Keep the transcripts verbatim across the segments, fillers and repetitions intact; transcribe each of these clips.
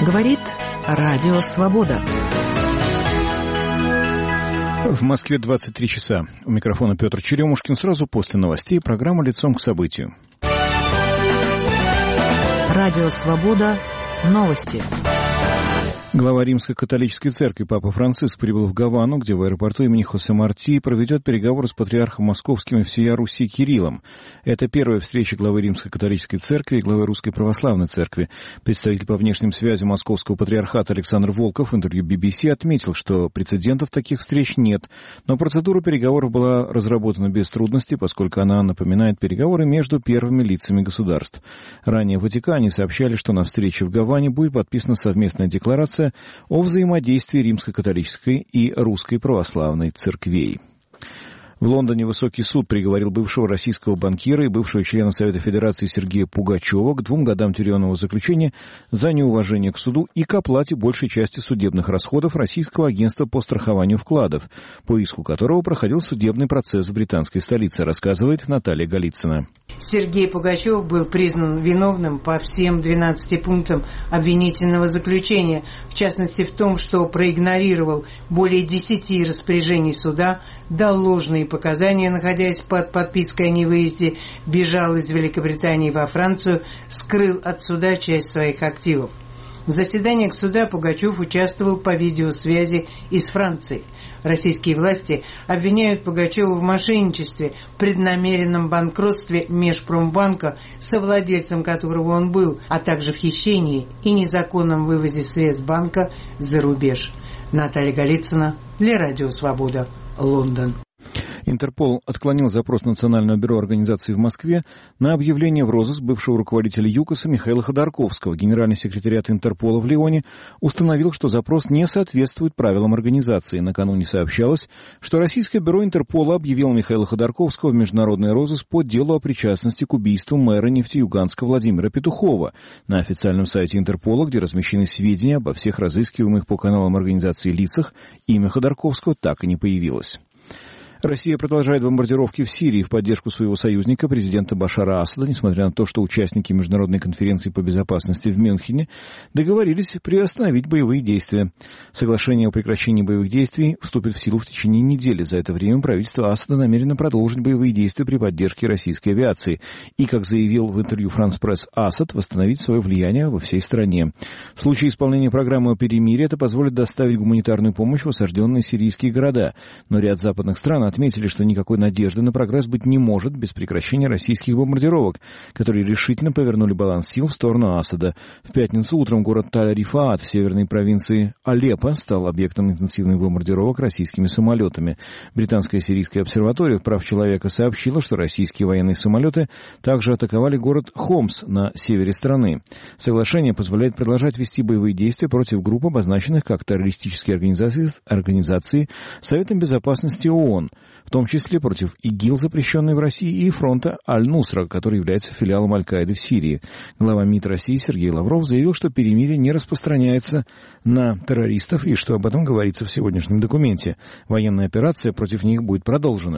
Говорит Радио Свобода. В Москве двадцать три часа. У микрофона Петр Черемушкин. Сразу после новостей программа «Лицом к событию». Радио Свобода. Новости. Глава Римской католической церкви Папа Франциск прибыл в Гавану, где в аэропорту имени Хосе Марти проведет переговоры с патриархом московским и всея Руси Кириллом. Это первая встреча главы Римской католической церкви и главы Русской православной церкви. Представитель по внешним связям Московского патриархата Александр Волков в интервью би би си отметил, что прецедентов таких встреч нет, но процедура переговоров была разработана без трудностей, поскольку она напоминает переговоры между первыми лицами государств. Ранее в Ватикане сообщали, что на встрече в Гаване будет подписана совместная декларация о взаимодействии римско-католической и русской православной церквей. В Лондоне высокий суд приговорил бывшего российского банкира и бывшего члена Совета Федерации Сергея Пугачева к двум годам тюремного заключения за неуважение к суду и к оплате большей части судебных расходов Российского агентства по страхованию вкладов, по иску которого проходил судебный процесс в британской столице, рассказывает Наталья Голицына. Сергей Пугачев был признан виновным по всем двенадцати пунктам обвинительного заключения, в частности в том, что проигнорировал более десяти распоряжений суда, дал ложные показания, находясь под подпиской о невыезде, бежал из Великобритании во Францию, скрыл от суда часть своих активов. В заседаниях суда Пугачев участвовал по видеосвязи из Франции. Российские власти обвиняют Пугачева в мошенничестве, преднамеренном банкротстве Межпромбанка, совладельцем которого он был, а также в хищении и незаконном вывозе средств банка за рубеж. Наталья Голицына для Радио Свобода, Лондон. Интерпол отклонил запрос Национального бюро организации в Москве на объявление в розыск бывшего руководителя ЮКОСа Михаила Ходорковского. Генеральный секретариат Интерпола в Лионе установил, что запрос не соответствует правилам организации. Накануне сообщалось, что российское бюро Интерпола объявило Михаила Ходорковского в международный розыск по делу о причастности к убийству мэра Нефтеюганска Владимира Петухова. На официальном сайте Интерпола, где размещены сведения обо всех разыскиваемых по каналам организации лицах, имя Ходорковского так и не появилось. Россия продолжает бомбардировки в Сирии в поддержку своего союзника, президента Башара Асада, несмотря на то, что участники Международной конференции по безопасности в Мюнхене договорились приостановить боевые действия. Соглашение о прекращении боевых действий вступит в силу в течение недели. За это время правительство Асада намерено продолжить боевые действия при поддержке российской авиации и, как заявил в интервью France Press Асад, восстановить свое влияние во всей стране. В случае исполнения программы о перемирии это позволит доставить гуманитарную помощь в осажденные сирийские города. Но ряд западных стран отметили, что никакой надежды на прогресс быть не может без прекращения российских бомбардировок, которые решительно повернули баланс сил в сторону Асада. В пятницу утром город Таль-Рифаат в северной провинции Алеппо стал объектом интенсивных бомбардировок российскими самолетами. Британская сирийская обсерватория прав человека сообщила, что российские военные самолеты также атаковали город Хомс на севере страны. Соглашение позволяет продолжать вести боевые действия против групп, обозначенных как террористические организации, организации Советом безопасности ООН, в том числе против ИГИЛ, запрещенной в России, и фронта Аль-Нусра, который является филиалом Аль-Каиды в Сирии. Глава МИД России Сергей Лавров заявил, что перемирие не распространяется на террористов и что об этом говорится в сегодняшнем документе. Военная операция против них будет продолжена.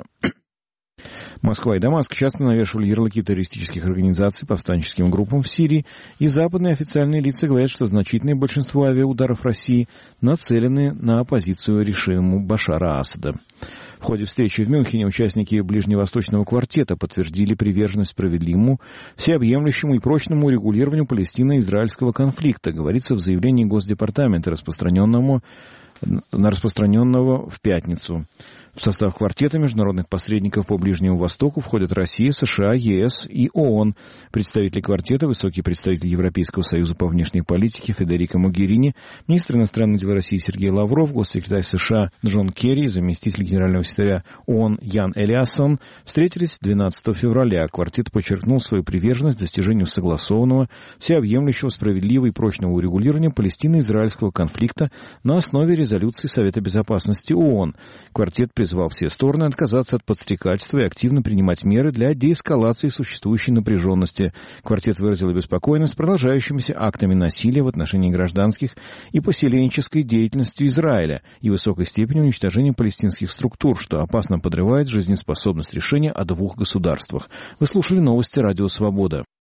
Москва и Дамаск часто навешивали ярлыки террористических организаций повстанческим группам в Сирии, и западные официальные лица говорят, что значительное большинство авиаударов России нацелены на оппозицию режиму Башара Асада. В ходе встречи в Мюнхене участники Ближневосточного квартета подтвердили приверженность справедливому, всеобъемлющему и прочному урегулированию палестино-израильского конфликта, говорится в заявлении Госдепартамента, распространенному, распространенного в пятницу. В состав квартета международных посредников по Ближнему Востоку входят Россия, США, ЕС и ООН. Представители квартета, высокий представитель Европейского союза по внешней политике Федерико Могерини, министр иностранных дел России Сергей Лавров, госсекретарь США Джон Керри и заместитель генерального секретаря ООН Ян Элиассон встретились двенадцатого февраля. Квартет подчеркнул свою приверженность достижению согласованного, всеобъемлющего, справедливого и прочного урегулирования палестино-израильского конфликта на основе резолюции Совета безопасности ООН. Квартет призвал все стороны отказаться от подстрекательства и активно принимать меры для деэскалации существующей напряженности. Квартет выразил обеспокоенность продолжающимися актами насилия в отношении гражданских и поселенческой деятельностью Израиля и высокой степени уничтожения палестинских структур, что опасно подрывает жизнеспособность решения о двух государствах. Вы слушали новости Радио Свобода.